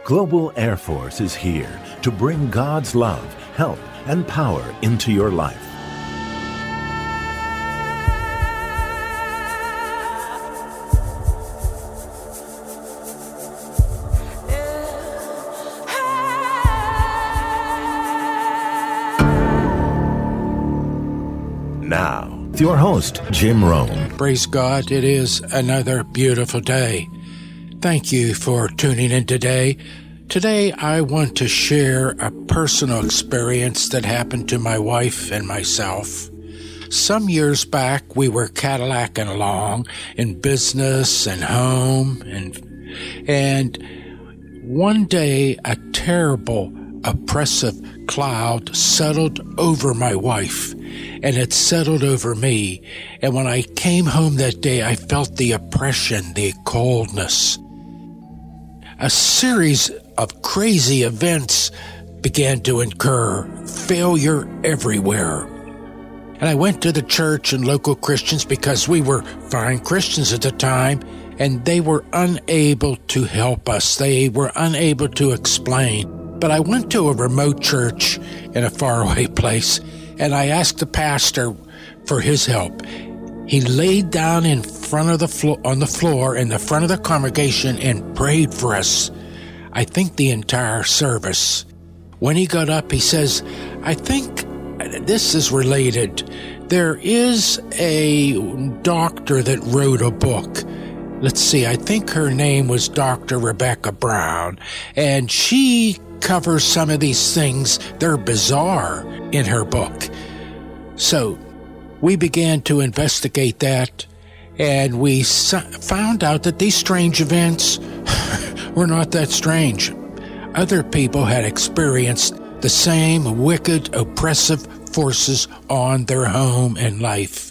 Global Air Force is here to bring God's love, help, and power into your life. Now, with your host, Jim Rohn. Praise God, it is another beautiful day. Thank you for tuning in today. Today, I want to share a personal experience that happened to my wife and myself. Some years back, we were Cadillacing along in business and home, and one day, a terrible, oppressive cloud settled over my wife, and it settled over me. And when I came home that day, I felt the oppression, the coldness. A series of crazy events began to occur, failure everywhere. And I went to the church and local Christians because we were fine Christians at the time, and they were unable to help us. They were unable to explain. But I went to a remote church in a faraway place, and I asked the pastor for his help. He laid down in front of on the floor in the front of the congregation and prayed for us, I think the entire service. When he got up, he says, I think this is related. There is a doctor that wrote a book. Let's see, I think her name was Dr. Rebecca Brown, and she covers some of these things. They're bizarre in her book. So we began to investigate that, and we found out that these strange events were not that strange. Other people had experienced the same wicked, oppressive forces on their home and life.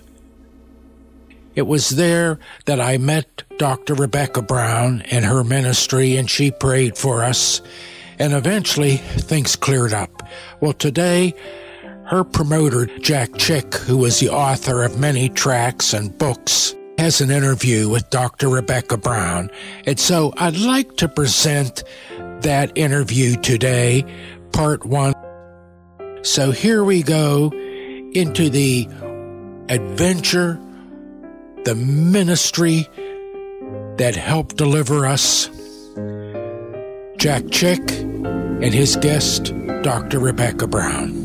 It was there that I met Dr. Rebecca Brown and her ministry, and she prayed for us. And eventually, things cleared up. Well, today, her promoter, Jack Chick, who is the author of many tracts and books, has an interview with Dr. Rebecca Brown. And so I'd like to present that interview today, part one. So here we go into the adventure, the ministry that helped deliver us. Jack Chick and his guest, Dr. Rebecca Brown.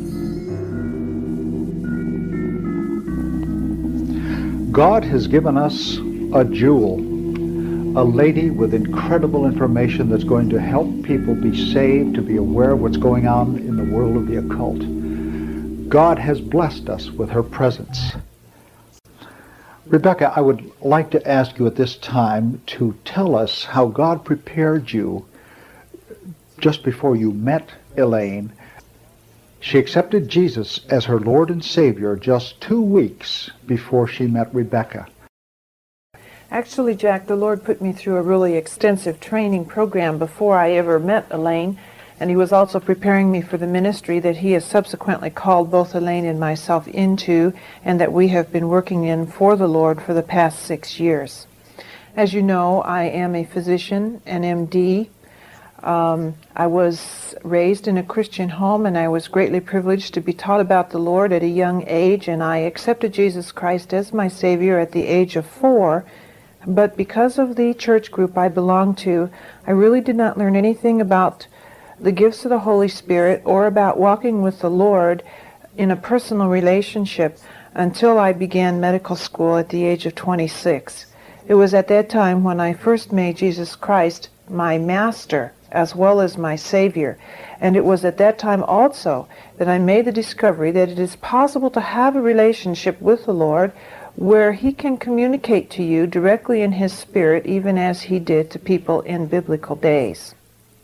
God has given us a jewel, a lady with incredible information that's going to help people be saved, to be aware of what's going on in the world of the occult. God has blessed us with her presence. Rebecca, I would like to ask you at this time to tell us how God prepared you just before you met Elaine. She accepted Jesus as her Lord and Savior just 2 weeks before she met Rebecca. Actually, Jack, the Lord put me through a really extensive training program before I ever met Elaine, and he was also preparing me for the ministry that he has subsequently called both Elaine and myself into, and that we have been working in for the Lord for the past 6 years. As you know, I am a physician, an MD. I was raised in a Christian home, and I was greatly privileged to be taught about the Lord at a young age, and I accepted Jesus Christ as my Savior at the age of 4. But because of the church group I belonged to, I really did not learn anything about the gifts of the Holy Spirit or about walking with the Lord in a personal relationship until I began medical school at the age of 26. It was at that time when I first made Jesus Christ my Master as well as my Savior. And it was at that time also that I made the discovery that it is possible to have a relationship with the Lord where he can communicate to you directly in his Spirit, even as he did to people in biblical days.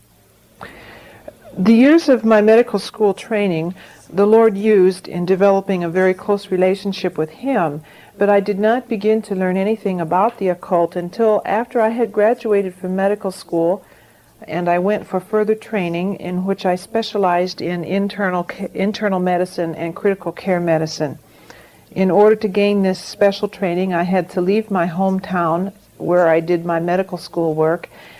The years of my medical school training, the Lord used in developing a very close relationship with him, but I did not begin to learn anything about the occult until after I had graduated from medical school, and I went for further training in which I specialized in internal medicine and critical care medicine. In order to gain this special training, I had to leave my hometown where I did my medical school work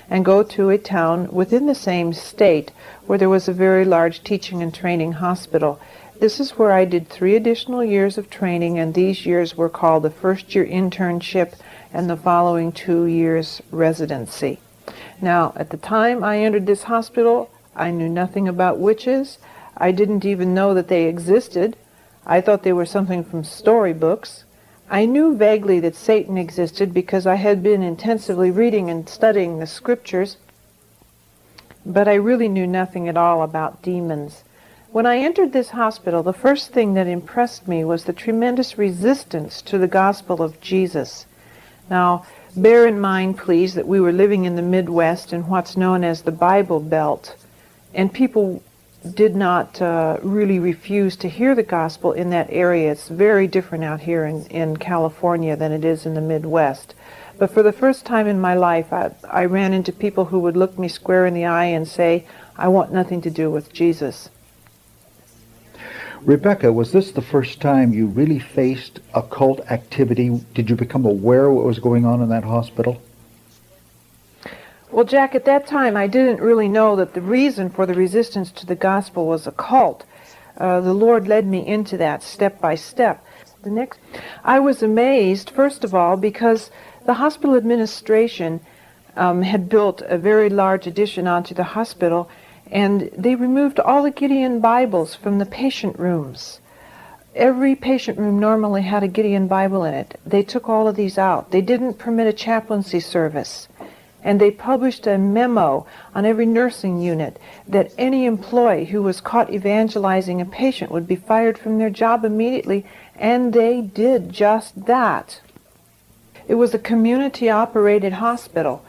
and go to a town within the same state where there was a very large teaching and training hospital. This is where I did 3 additional years of training, and these years were called the first-year internship and the following 2 years residency. Now, at the time I entered this hospital, I knew nothing about witches. I didn't even know that they existed. I thought they were something from storybooks. I knew vaguely that Satan existed because I had been intensively reading and studying the scriptures, but I really knew nothing at all about demons. When I entered this hospital, the first thing that impressed me was the tremendous resistance to the gospel of Jesus. Now, bear in mind, please, that we were living in the Midwest in what's known as the Bible Belt, and people did not really refuse to hear the gospel in that area. It's very different out here in California than it is in the Midwest. But for the first time in my life, I ran into people who would look me square in the eye and say, "I want nothing to do with Jesus." Rebecca, was this the first time you really faced occult activity? Did you become aware of what was going on in that hospital? Well, Jack, at that time I didn't really know that the reason for the resistance to the gospel was occult. The Lord led me into that step by step. I was amazed, first of all, because the hospital administration had built a very large addition onto the hospital, and they removed all the Gideon Bibles from the patient rooms. Every patient room normally had a Gideon Bible in it. They took all of these out. They didn't permit a chaplaincy service. And they published a memo on every nursing unit that any employee who was caught evangelizing a patient would be fired from their job immediately, and they did just that. It was a community-operated hospital.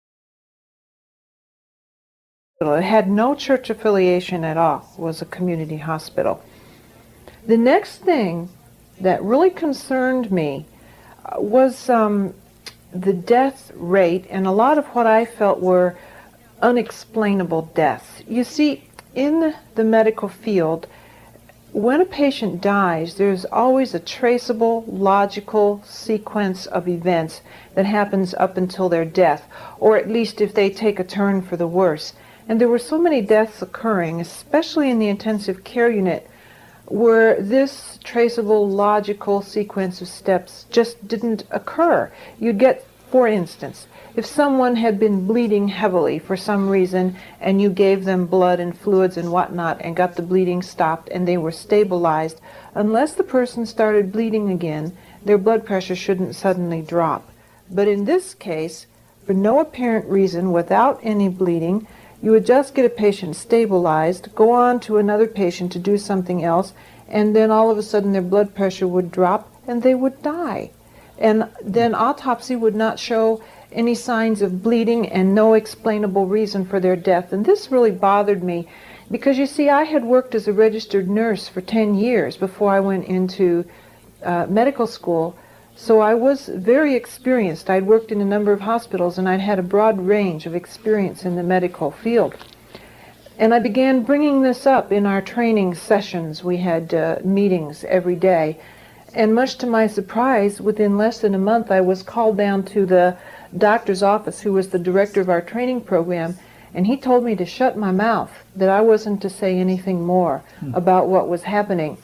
It had no church affiliation at all. It was a community hospital. The next thing that really concerned me was the death rate and a lot of what I felt were unexplainable deaths. You see, in the medical field, when a patient dies, there's always a traceable, logical sequence of events that happens up until their death, or at least if they take a turn for the worse. And there were so many deaths occurring, especially in the intensive care unit, where this traceable, logical sequence of steps just didn't occur. You'd get, for instance, if someone had been bleeding heavily for some reason and you gave them blood and fluids and whatnot and got the bleeding stopped and they were stabilized, unless the person started bleeding again, their blood pressure shouldn't suddenly drop. But in this case, for no apparent reason, without any bleeding, you would just get a patient stabilized, go on to another patient to do something else, and then all of a sudden their blood pressure would drop and they would die. And then autopsy would not show any signs of bleeding and no explainable reason for their death. And this really bothered me because, you see, I had worked as a registered nurse for 10 years before I went into medical school. So I was very experienced. I'd worked in a number of hospitals and I'd had a broad range of experience in the medical field. And I began bringing this up in our training sessions. We had meetings every day. And much to my surprise, within less than a month, I was called down to the doctor's office, who was the director of our training program, and he told me to shut my mouth, that I wasn't to say anything more about what was happening.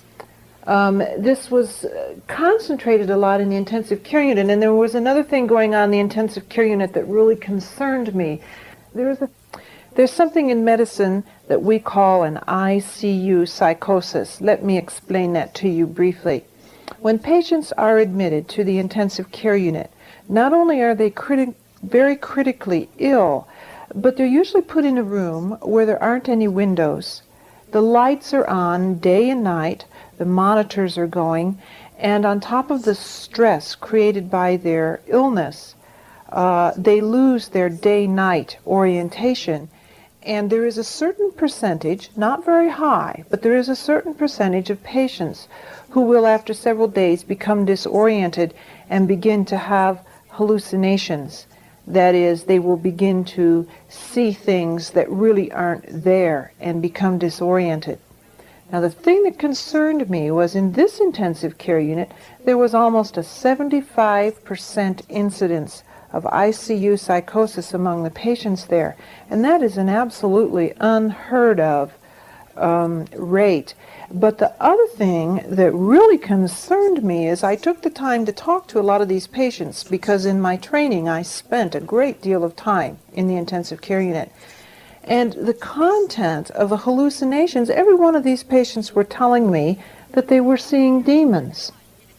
This was concentrated a lot in the intensive care unit, and there was another thing going on in the intensive care unit that really concerned me. There's something in medicine that we call an ICU psychosis. Let me explain that to you briefly. When patients are admitted to the intensive care unit, not only are they very critically ill, but they're usually put in a room where there aren't any windows. The lights are on day and night, the monitors are going, and on top of the stress created by their illness, they lose their day-night orientation. And there is a certain percentage, not very high, but there is a certain percentage of patients who will, after several days, become disoriented and begin to have hallucinations. That is, they will begin to see things that really aren't there and become disoriented. Now, the thing that concerned me was in this intensive care unit, there was almost a 75% incidence of ICU psychosis among the patients there. And that is an absolutely unheard of rate. But the other thing that really concerned me is I took the time to talk to a lot of these patients because in my training I spent a great deal of time in the intensive care unit. And the content of the hallucinations, every one of these patients were telling me that they were seeing demons.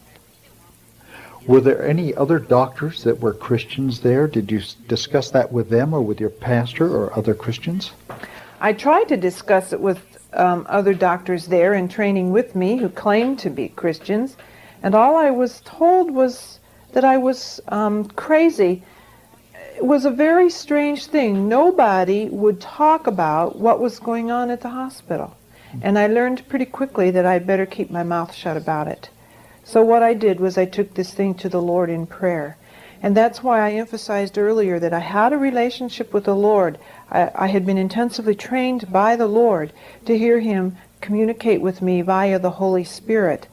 Were there any other doctors that were Christians there? Did you discuss that with them or with your pastor or other Christians? I tried to discuss it with other doctors there in training with me who claimed to be Christians, and all I was told was that I was crazy. It was a very strange thing. Nobody would talk about what was going on at the hospital, and I learned pretty quickly that I'd better keep my mouth shut about it. So what I did was I took this thing to the Lord in prayer. And that's why I emphasized earlier that I had a relationship with the Lord. I had been intensively trained by the Lord to hear Him communicate with me via the Holy Spirit.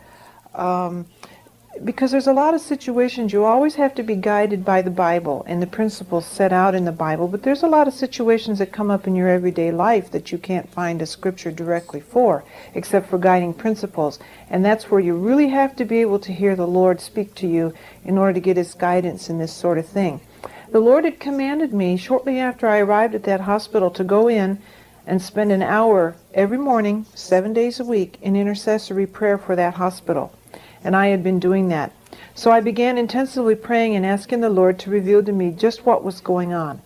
Because there's a lot of situations you always have to be guided by the Bible and the principles set out in the Bible, but there's a lot of situations that come up in your everyday life that you can't find a scripture directly for, except for guiding principles. And that's where you really have to be able to hear the Lord speak to you in order to get His guidance in this sort of thing. The Lord had commanded me shortly after I arrived at that hospital to go in and spend an hour every morning, 7 days a week, in intercessory prayer for that hospital. And I had been doing that. So I began intensively praying and asking the Lord to reveal to me just what was going on.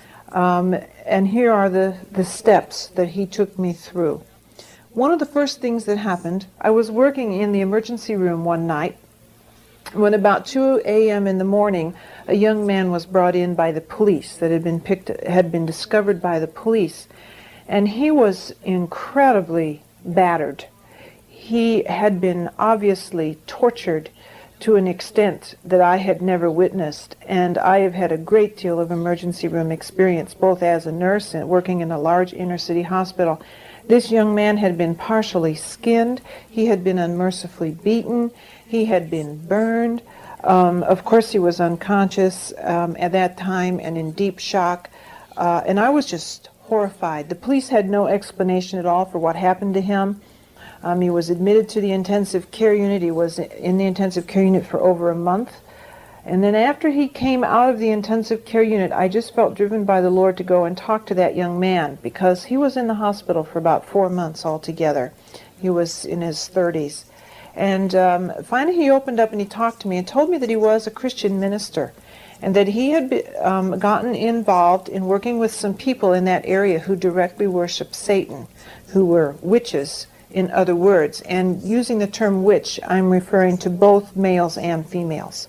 And here are the steps that He took me through. One of the first things that happened, I was working in the emergency room one night when about 2 a.m. in the morning, a young man was brought in by the police that had been discovered by the police. And he was incredibly battered. He had been obviously tortured to an extent that I had never witnessed, and I have had a great deal of emergency room experience, both as a nurse and working in a large inner-city hospital. This young man had been partially skinned, he had been unmercifully beaten, he had been burned. Of course, he was unconscious at that time and in deep shock, and I was just horrified. The police had no explanation at all for what happened to him. He was admitted to the intensive care unit. He was in the intensive care unit for over a month. And then after he came out of the intensive care unit, I just felt driven by the Lord to go and talk to that young man because he was in the hospital for about 4 months altogether. He was in his 30s. And finally he opened up and he talked to me and told me that he was a Christian minister and that he had gotten involved in working with some people in that area who directly worshiped Satan, who were witches, in other words, and using the term witch, I'm referring to both males and females.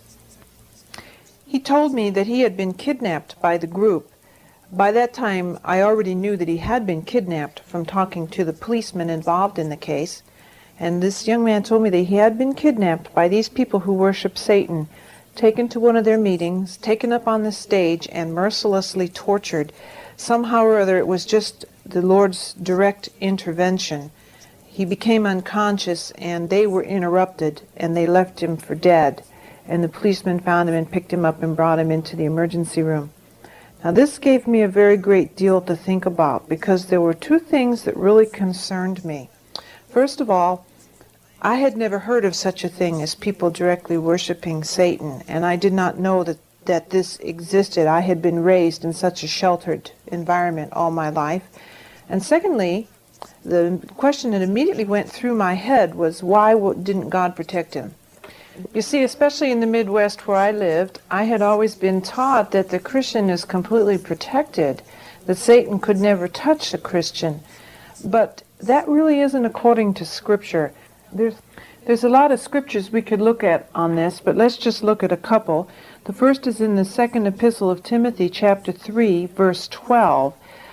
He told me that he had been kidnapped by the group. By that time, I already knew that he had been kidnapped from talking to the policemen involved in the case, and this young man told me that he had been kidnapped by these people who worship Satan, taken to one of their meetings, taken up on the stage, and mercilessly tortured. Somehow or other, it was just the Lord's direct intervention. He became unconscious, and they were interrupted, and they left him for dead. And the policeman found him and picked him up and brought him into the emergency room. Now, this gave me a very great deal to think about, because there were two things that really concerned me. First of all, I had never heard of such a thing as people directly worshiping Satan, and I did not know that this existed. I had been raised in such a sheltered environment all my life. And secondly, the question that immediately went through my head was, why didn't God protect him? You see, especially in the Midwest where I lived, I had always been taught that the Christian is completely protected, that Satan could never touch a Christian. But that really isn't according to Scripture. There's a lot of scriptures we could look at on this, but let's just look at a couple. The first is in the second epistle of Timothy, chapter 3, verse 12.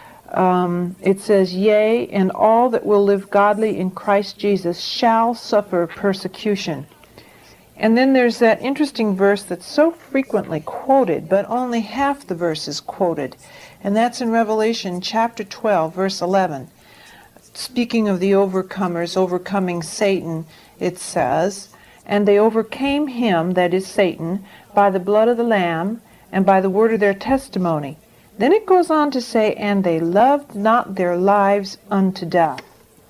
It says, "Yea, and all that will live godly in Christ Jesus shall suffer persecution." And then there's that interesting verse that's so frequently quoted, but only half the verse is quoted. And that's in Revelation chapter 12, verse 11. Speaking of the overcomers, overcoming Satan, it says, "And they overcame him," that is Satan, "by the blood of the Lamb, and by the word of their testimony. Then it goes on to say, and they loved not their lives unto death.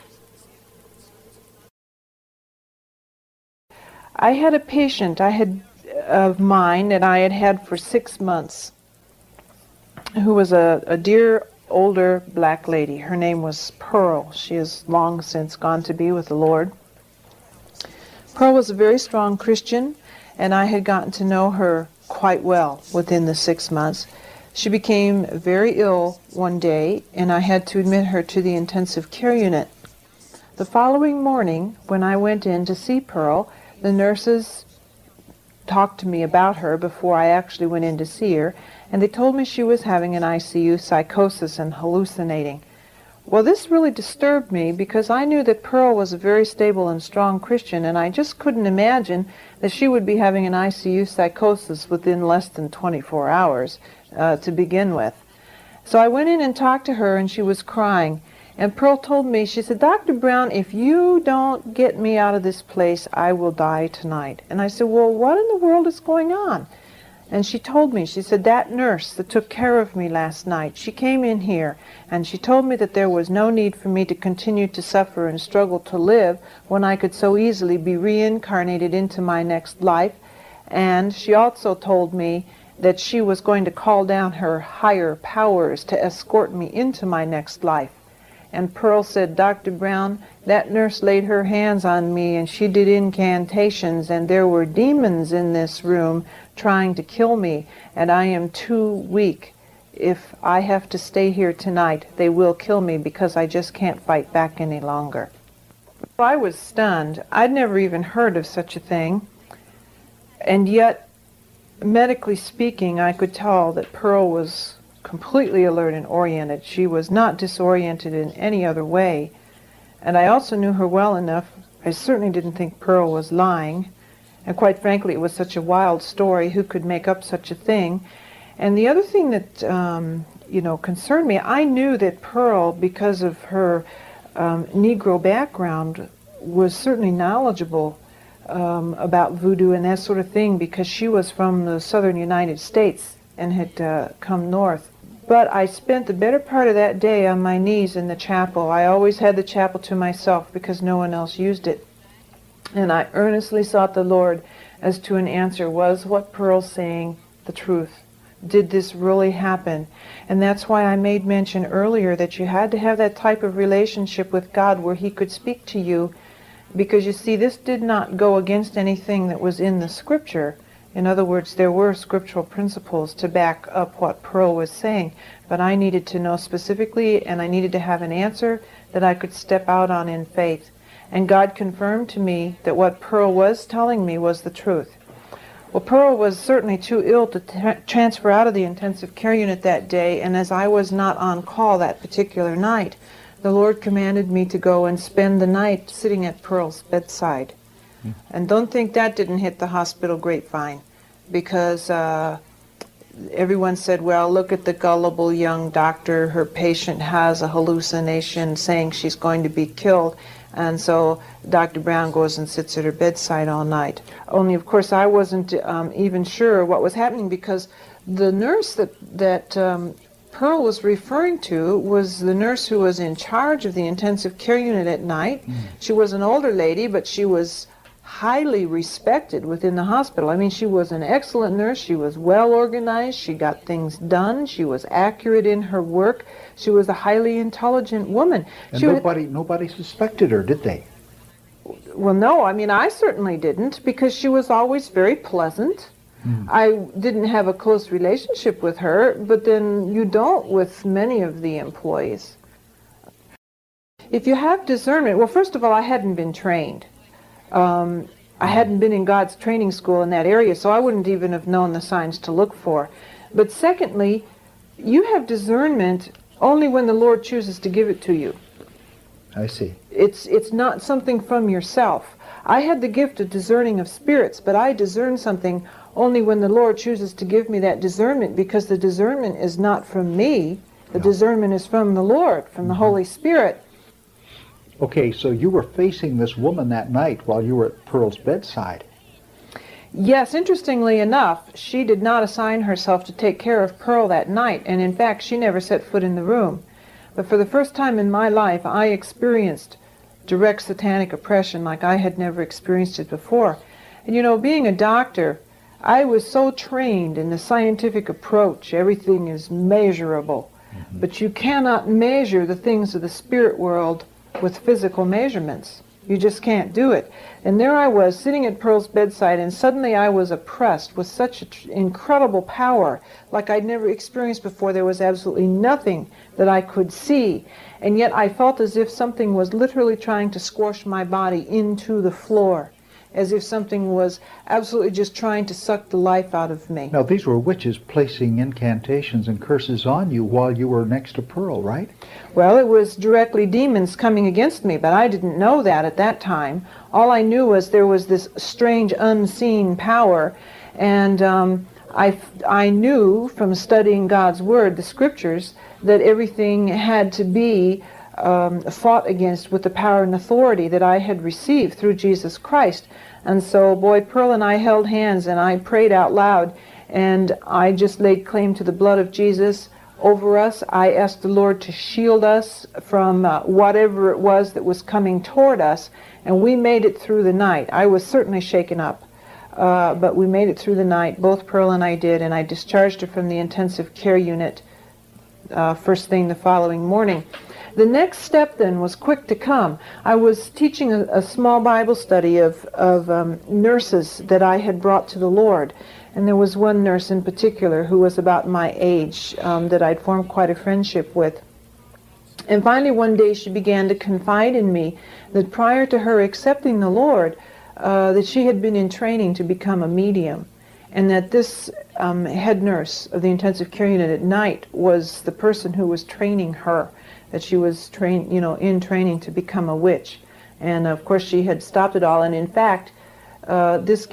I had a patient of mine that I had had for 6 months, who was a dear older black lady. Her name was Pearl. She has long since gone to be with the Lord. Pearl was a very strong Christian, and I had gotten to know her quite well within the 6 months. She became very ill one day, and I had to admit her to the intensive care unit. The following morning, when I went in to see Pearl, the nurses talked to me about her before I actually went in to see her, and they told me she was having an ICU psychosis and hallucinating. Well, this really disturbed me because I knew that Pearl was a very stable and strong Christian, and I just couldn't imagine that she would be having an ICU psychosis within less than 24 hours to begin with. So I went in and talked to her, and she was crying. And Pearl told me, she said, Dr. Brown, if you don't get me out of this place, I will die tonight. And I said, well, what in the world is going on? And she told me, she said, that nurse that took care of me last night, she came in here and she told me that there was no need for me to continue to suffer and struggle to live when I could so easily be reincarnated into my next life. And she also told me that she was going to call down her higher powers to escort me into my next life. And Pearl said, Dr. Brown, that nurse laid her hands on me and she did incantations, and there were demons in this room trying to kill me, and I am too weak. If I have to stay here tonight, they will kill me because I just can't fight back any longer. I was stunned. I'd never even heard of such a thing. And yet, medically speaking, I could tell that Pearl was completely alert and oriented. She was not disoriented in any other way. And I also knew her well enough. I certainly didn't think Pearl was lying. And quite frankly, it was such a wild story. Who could make up such a thing? And the other thing that, concerned me, I knew that Pearl, because of her Negro background, was certainly knowledgeable about voodoo and that sort of thing, because she was from the southern United States and had come north. But I spent the better part of that day on my knees in the chapel. I always had the chapel to myself because no one else used it. And I earnestly sought the Lord as to an answer. Was what Pearl's saying the truth? Did this really happen? And that's why I made mention earlier that you had to have that type of relationship with God where He could speak to you, because you see, this did not go against anything that was in the Scripture. In other words, there were scriptural principles to back up what Pearl was saying, but I needed to know specifically, and I needed to have an answer that I could step out on in faith. And God confirmed to me that what Pearl was telling me was the truth. Well, Pearl was certainly too ill to transfer out of the intensive care unit that day, and as I was not on call that particular night, the Lord commanded me to go and spend the night sitting at Pearl's bedside. And don't think that didn't hit the hospital grapevine, because everyone said, well, look at the gullible young doctor. Her patient has a hallucination saying she's going to be killed. And so Dr. Brown goes and sits at her bedside all night. Only, of course, I wasn't even sure what was happening, because the nurse that Pearl was referring to was the nurse who was in charge of the intensive care unit at night. She was an older lady, but she was highly respected within the hospital. I mean, she was an excellent nurse. She was well organized. She got things done. She was accurate in her work. She was a highly intelligent woman. And nobody suspected her, did they? Well, no. I mean, I certainly didn't, because she was always very pleasant. I didn't have a close relationship with her, but then you don't with many of the employees. If you have discernment, well, first of all, I hadn't been trained. I hadn't been in God's training school in that area, so I wouldn't even have known the signs to look for. But secondly, you have discernment only when the Lord chooses to give it to you. I see. It's not something from yourself. I had the gift of discerning of spirits, but I discern something only when the Lord chooses to give me that discernment, because the discernment is not from me. The discernment is from the Lord, from the Holy Spirit. Okay, so you were facing this woman that night while you were at Pearl's bedside. Yes, interestingly enough, she did not assign herself to take care of Pearl that night, and in fact, she never set foot in the room. But for the first time in my life, I experienced direct satanic oppression like I had never experienced it before. And you know, being a doctor, I was so trained in the scientific approach. Everything is measurable. But you cannot measure the things of the spirit world with physical measurements. You just can't do it. And there I was, sitting at Pearl's bedside, and suddenly I was oppressed with such incredible power, like I'd never experienced before. There was absolutely nothing that I could see. And yet I felt as if something was literally trying to squash my body into the floor, as if something was absolutely just trying to suck the life out of me. Now, these were witches placing incantations and curses on you while you were next to Pearl, right? Well, it was directly demons coming against me, but I didn't know that at that time. All I knew was there was this strange unseen power, and I knew from studying God's Word, the Scriptures, that everything had to be fought against with the power and authority that I had received through Jesus Christ. And so, boy, Pearl and I held hands, and I prayed out loud, and I just laid claim to the blood of Jesus over us. I asked the Lord to shield us from whatever it was that was coming toward us, and we made it through the night. I was certainly shaken up, but we made it through the night. Both Pearl and I did, and I discharged her from the intensive care unit first thing the following morning. The next step then was quick to come. I was teaching a small Bible study of nurses that I had brought to the Lord. And there was one nurse in particular who was about my age that I'd formed quite a friendship with. And finally one day she began to confide in me that prior to her accepting the Lord, that she had been in training to become a medium. And that this head nurse of the intensive care unit at night was the person who was training her, that she was in training to become a witch. And of course she had stopped it all. And in fact, this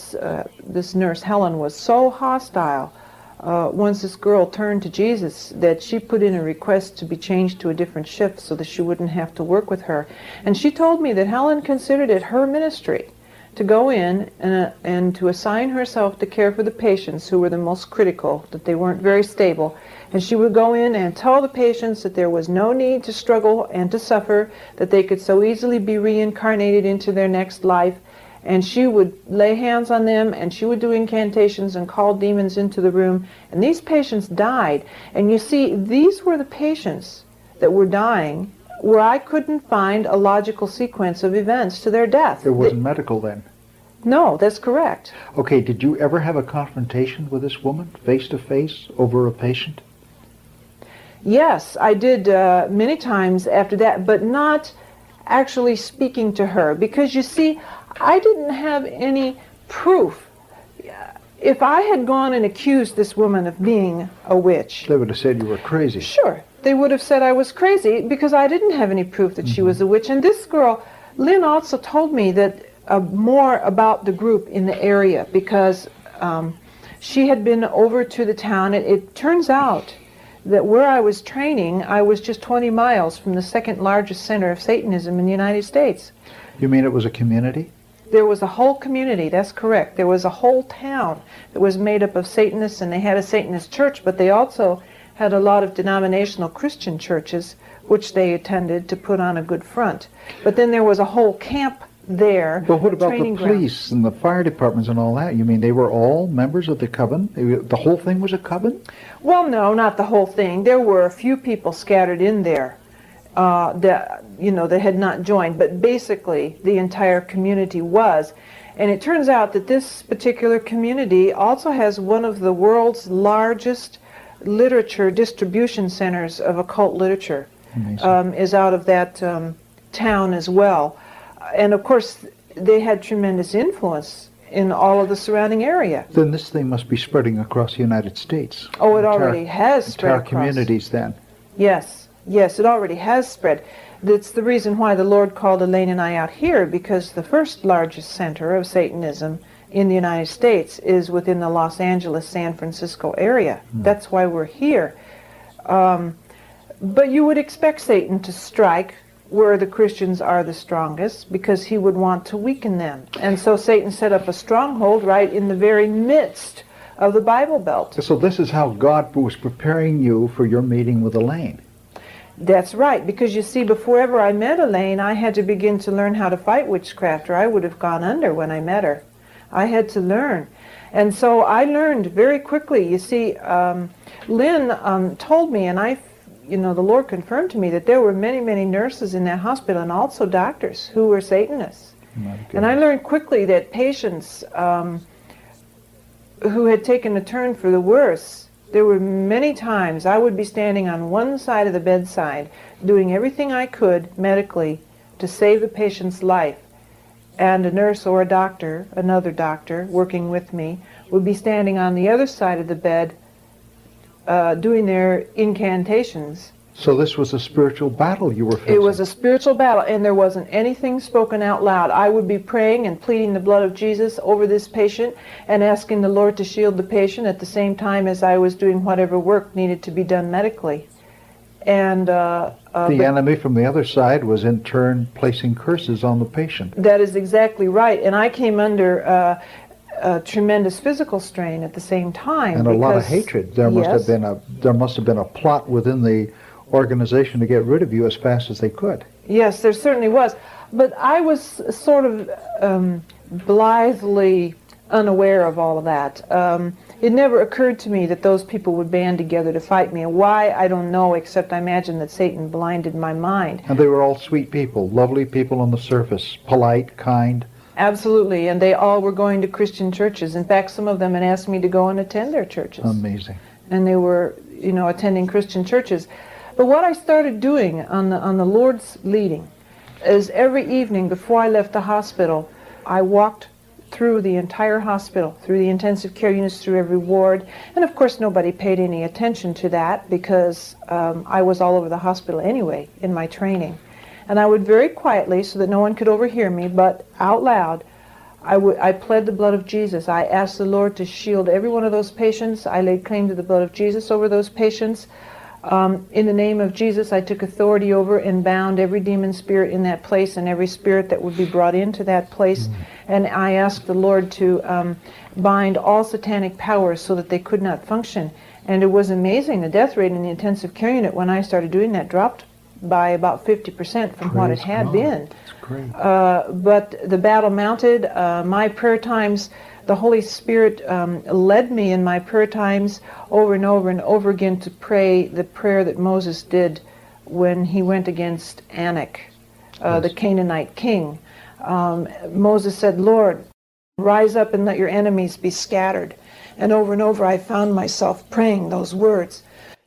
nurse, Helen, was so hostile once this girl turned to Jesus that she put in a request to be changed to a different shift so that she wouldn't have to work with her. And she told me that Helen considered it her ministry to go in and to assign herself to care for the patients who were the most critical, that they weren't very stable. And she would go in and tell the patients that there was no need to struggle and to suffer, that they could so easily be reincarnated into their next life. And she would lay hands on them, and she would do incantations and call demons into the room. And these patients died. And you see, these were the patients that were dying where I couldn't find a logical sequence of events to their death. It wasn't medical then? No, that's correct. Okay, did you ever have a confrontation with this woman, face-to-face, over a patient? Yes, I did many times after that, but not actually speaking to her, because you see, I didn't have any proof. If I had gone and accused this woman of being a witch, they would have said you were crazy. Sure, they would have said I was crazy because I didn't have any proof that she was a witch. And this girl, Lynn, also told me that more about the group in the area, because she had been over to the town. It turns out that where I was training, I was just 20 miles from the second largest center of Satanism in the United States. You mean it was a community? There was a whole community, that's correct. There was a whole town that was made up of Satanists, and they had a Satanist church, but they also had a lot of denominational Christian churches, which they attended to put on a good front. But then there was a whole camp there. But what about the ground. police and the fire departments and all that? You mean they were all members of the coven? The whole thing was a coven? Well, no, not the whole thing. There were a few people scattered in there that had not joined, but basically the entire community was. And it turns out that this particular community also has one of the world's largest literature distribution centers of occult literature. Is out of that town as well. And of course, they had tremendous influence in all of the surrounding area. Then this thing must be spreading across the United States. Oh, it already has spread across. Entire communities then. Yes, it already has spread. That's the reason why the Lord called Elaine and I out here, because the first largest center of Satanism in the United States is within the Los Angeles, San Francisco area. That's why we're here. But you would expect Satan to strike where the Christians are the strongest, because he would want to weaken them. And so Satan set up a stronghold right in the very midst of the Bible Belt. So this is how God was preparing you for your meeting with Elaine. That's right, because you see, before ever I met Elaine, I had to begin to learn how to fight witchcraft, or I would have gone under when I met her. I had to learn. And so I learned very quickly. You see, Lynn told me, and the Lord confirmed to me that there were many, many nurses in that hospital and also doctors who were Satanists. And I learned quickly that patients who had taken a turn for the worse, there were many times I would be standing on one side of the bedside doing everything I could medically to save the patient's life, and a nurse or a doctor, another doctor working with me, would be standing on the other side of the bed doing their incantations. So this was a spiritual battle you were facing. It was a spiritual battle, and there wasn't anything spoken out loud. I would be praying and pleading the blood of Jesus over this patient and asking the Lord to shield the patient at the same time as I was doing whatever work needed to be done medically. And the enemy from the other side was in turn placing curses on the patient. That is exactly right. And I came under a tremendous physical strain at the same time. And a lot of hatred. There must have been a plot within the organization to get rid of you as fast as they could. Yes, there certainly was. But I was sort of blithely unaware of all of that. It never occurred to me that those people would band together to fight me. And why, I don't know, except I imagine that Satan blinded my mind. And they were all sweet people, lovely people on the surface, polite, kind. Absolutely, and they all were going to Christian churches. In fact, some of them had asked me to go and attend their churches. Amazing. And they were, attending Christian churches. But what I started doing on the Lord's leading is every evening before I left the hospital, I walked through the entire hospital, through the intensive care units, through every ward. And of course nobody paid any attention to that because I was all over the hospital anyway in my training. And I would very quietly, so that no one could overhear me, but out loud, I pled the blood of Jesus. I asked the Lord to shield every one of those patients. I laid claim to the blood of Jesus over those patients. In the name of Jesus, I took authority over and bound every demon spirit in that place and every spirit that would be brought into that place. And I asked the Lord to bind all satanic powers so that they could not function. And it was amazing. The death rate in the intensive care unit when I started doing that dropped by about 50% from what it had been. That's great. But the battle mounted. My prayer times, the Holy Spirit led me in my prayer times over and over and over again to pray the prayer that Moses did when he went against Anak, the Canaanite king. Moses said, Lord, rise up and let your enemies be scattered. And over I found myself praying those words.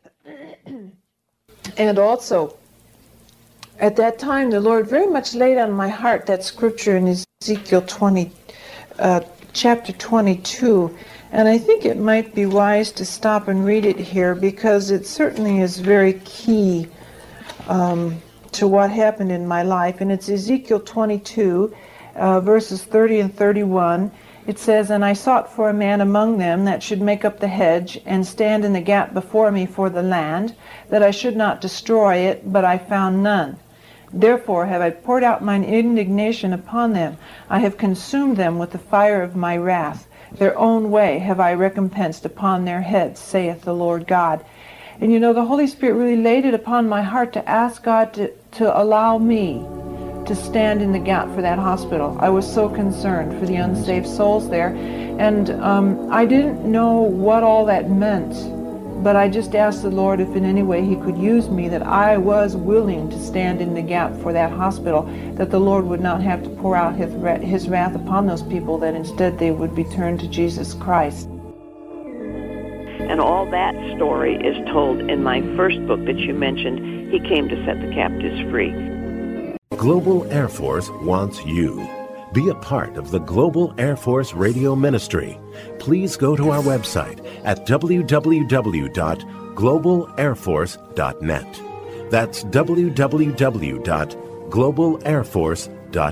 And also, at that time, the Lord very much laid on my heart that scripture in Ezekiel chapter 22, and I think it might be wise to stop and read it here because it certainly is very key to what happened in my life. And it's Ezekiel 22, verses 30 and 31. It says, And I sought for a man among them that should make up the hedge and stand in the gap before me for the land, that I should not destroy it, but I found none. Therefore have I poured out mine indignation upon them. I have consumed them with the fire of my wrath. Their own way have I recompensed upon their heads, saith the Lord God. And the Holy Spirit really laid it upon my heart to ask God to allow me to stand in the gap for that hospital. I was so concerned for the unsaved souls there. And I didn't know what all that meant. But I just asked the Lord if in any way he could use me, that I was willing to stand in the gap for that hospital, that the Lord would not have to pour out his wrath upon those people, that instead they would be turned to Jesus Christ. And all that story is told in my first book that you mentioned, He Came to Set the Captives Free. Global Air Force wants you. Be a part of the Global Air Force Radio Ministry. Please go to our website at www.globalairforce.net. That's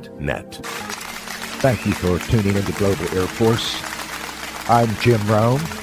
www.globalairforce.net. Thank you for tuning into Global Air Force. I'm Jim Rome.